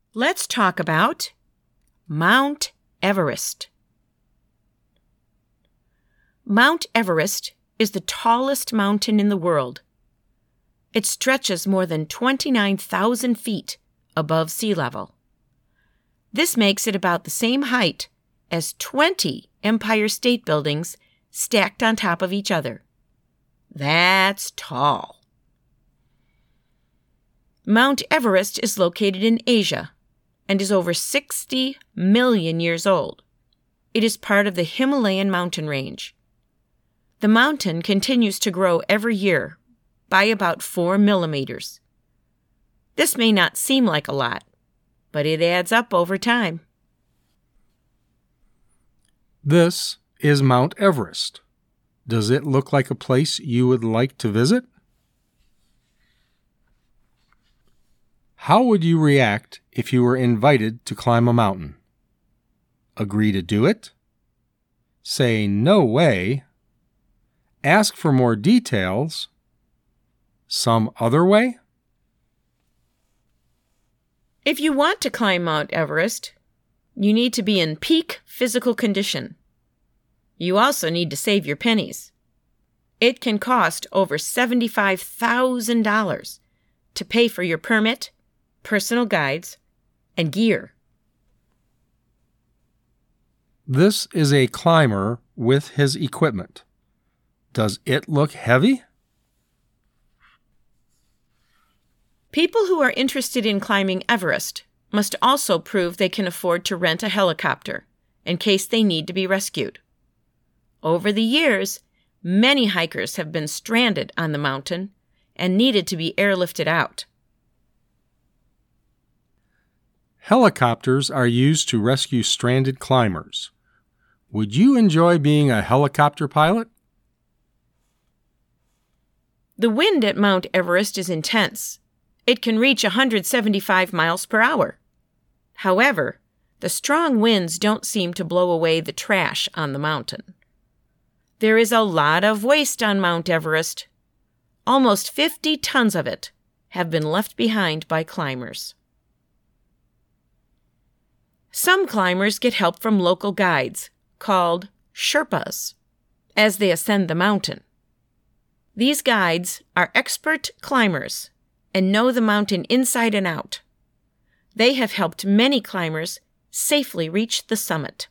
Let's talk about Mount Everest. Mount Everest is the tallest mountain in the world. It stretches more than 29,000 feet above sea level. This makes it about the same height as 20 Empire State Buildings stacked on top of each other. That's tall. Mount Everest is located in Asia and is over 60 million years old. It is part of the Himalayan mountain range. The mountain continues to grow every year by about 4 millimeters. This may not seem like a lot, but it adds up over time. This is Mount Everest. Does it look like a place you would like to visit? How would you react if you were invited to climb a mountain? Agree to do it? Say no way? Ask for more details? Some other way? If you want to climb Mount Everest, you need to be in peak physical condition. You also need to save your pennies. It can cost over $75,000 to pay for your permit, personal guides, and gear. This is a climber with his equipment. Does it look heavy? People who are interested in climbing Everest must also prove they can afford to rent a helicopter in case they need to be rescued. Over the years, many hikers have been stranded on the mountain and needed to be airlifted out. Helicopters are used to rescue stranded climbers. Would you enjoy being a helicopter pilot? The wind at Mount Everest is intense. It can reach 175 miles per hour. However, the strong winds don't seem to blow away the trash on the mountain. There is a lot of waste on Mount Everest. Almost 50 tons of it have been left behind by climbers. Some climbers get help from local guides, called Sherpas, as they ascend the mountain. These guides are expert climbers and know the mountain inside and out. They have helped many climbers safely reach the summit.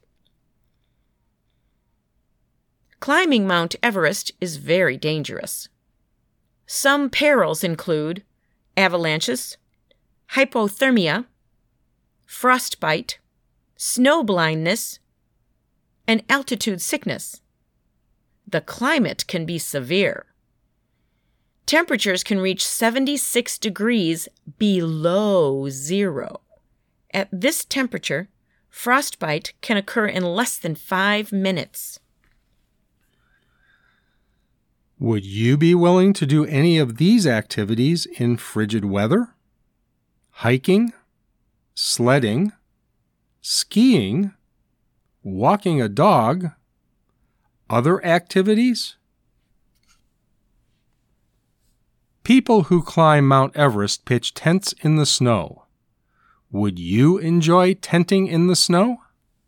Climbing Mount Everest is very dangerous. Some perils include avalanches, hypothermia, frostbite, snow blindness, and altitude sickness. The climate can be severe. Temperatures can reach 76 degrees below zero. At this temperature, frostbite can occur in less than 5 minutes. Would you be willing to do any of these activities in frigid weather? Hiking, sledding, skiing, walking a dog, other activities? People who climb Mount Everest pitch tents in the snow. Would you enjoy tenting in the snow?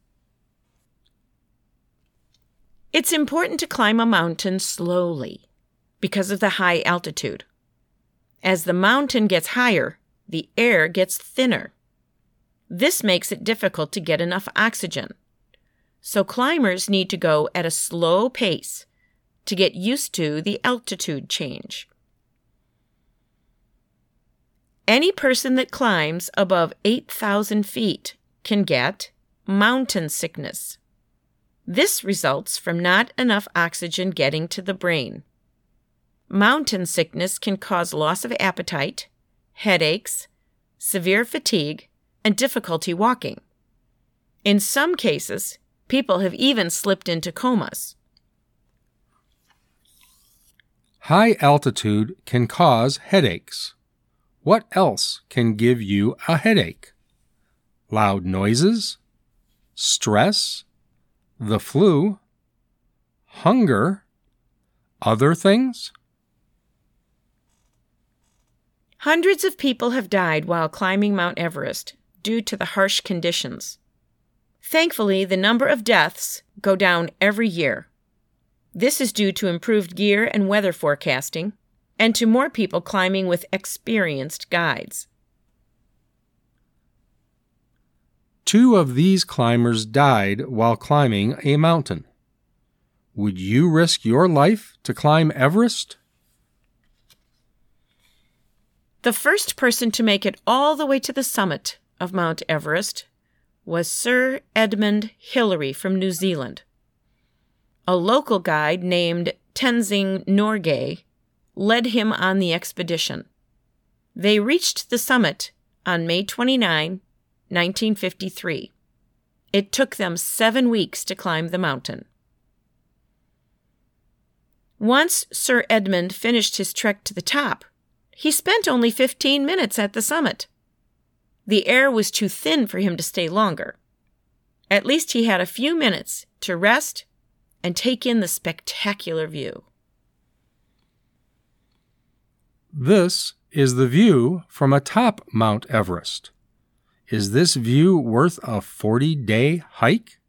It's important to climb a mountain slowly because of the high altitude. As the mountain gets higher, the air gets thinner. This makes it difficult to get enough oxygen. So climbers need to go at a slow pace to get used to the altitude change. Any person that climbs above 8,000 feet can get mountain sickness. This results from not enough oxygen getting to the brain. Mountain sickness can cause loss of appetite, headaches, severe fatigue, and difficulty walking. In some cases, people have even slipped into comas. High altitude can cause headaches. What else can give you a headache? Loud noises? Stress? The flu? Hunger? Other things? Hundreds of people have died while climbing Mount Everest due to the harsh conditions. Thankfully, the number of deaths go down every year. This is due to improved gear and weather forecasting, and to more people climbing with experienced guides. 2 of these climbers died while climbing a mountain. Would you risk your life to climb Everest? The first person to make it all the way to the summit of Mount Everest was Sir Edmund Hillary from New Zealand. A local guide named Tenzing Norgay led him on the expedition. They reached the summit on May 29, 1953. It took them 7 weeks to climb the mountain. Once Sir Edmund finished his trek to the top, he spent only 15 minutes at the summit. The air was too thin for him to stay longer. At least he had a few minutes to rest and take in the spectacular view. This is the view from atop Mount Everest. Is this view worth a 40-day hike?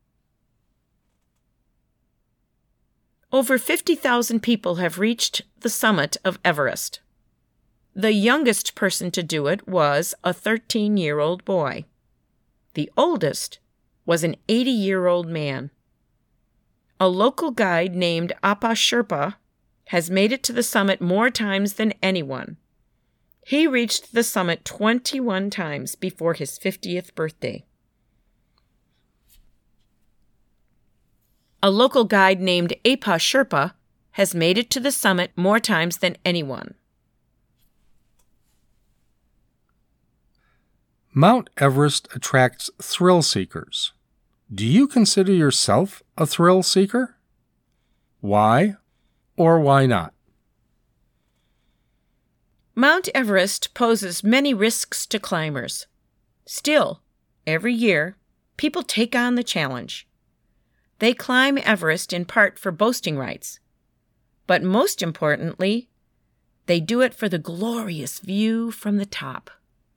Over 50,000 people have reached the summit of Everest. The youngest person to do it was a 13-year-old boy. The oldest was an 80-year-old man. A local guide named Apa Sherpa has made it to the summit more times than anyone. He reached the summit 21 times before his 50th birthday. A local guide named Apa Sherpa has made it to the summit more times than anyone. Mount Everest attracts thrill seekers. Do you consider yourself a thrill seeker? Why or why not? Mount Everest poses many risks to climbers. Still, every year, people take on the challenge. They climb Everest in part for boasting rights, but most importantly, they do it for the glorious view from the top.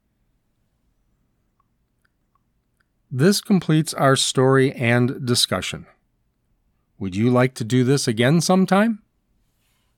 This completes our story and discussion. Would you like to do this again sometime?